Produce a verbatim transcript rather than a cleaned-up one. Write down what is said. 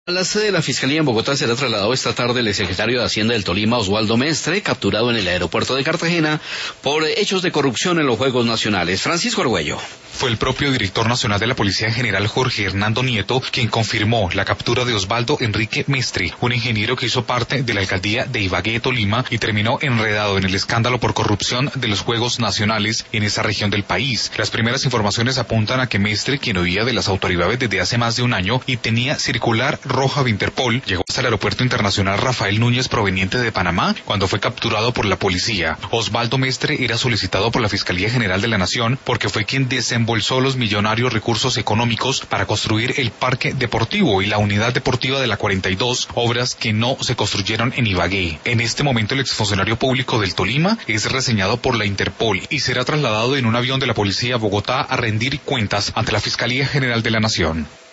A la sede de la Fiscalía en Bogotá será trasladado esta tarde el exsecretario de Hacienda del Tolima, Osvaldo Mestre, capturado en el aeropuerto de Cartagena por hechos de corrupción en los Juegos Nacionales. Francisco Argüello. Fue el propio director nacional de la Policía General, Jorge Hernando Nieto, quien confirmó la captura de Osvaldo Enrique Mestre, un ingeniero que hizo parte de la alcaldía de Ibagué, Tolima, y terminó enredado en el escándalo por corrupción de los Juegos Nacionales en esa región del país. Las primeras informaciones apuntan a que Mestre, quien huía de las autoridades desde hace más de un año y tenía circular roja de Interpol, llegó hasta el aeropuerto internacional Rafael Núñez proveniente de Panamá cuando fue capturado por la policía. Osvaldo Mestre era solicitado por la Fiscalía General de la Nación porque fue quien desembolsó los millonarios recursos económicos para construir el parque deportivo y la unidad deportiva de la cuarenta y dos, obras que no se construyeron en Ibagué. En este momento el exfuncionario público del Tolima es reseñado por la Interpol y será trasladado en un avión de la policía a Bogotá a rendir cuentas ante la Fiscalía General de la Nación.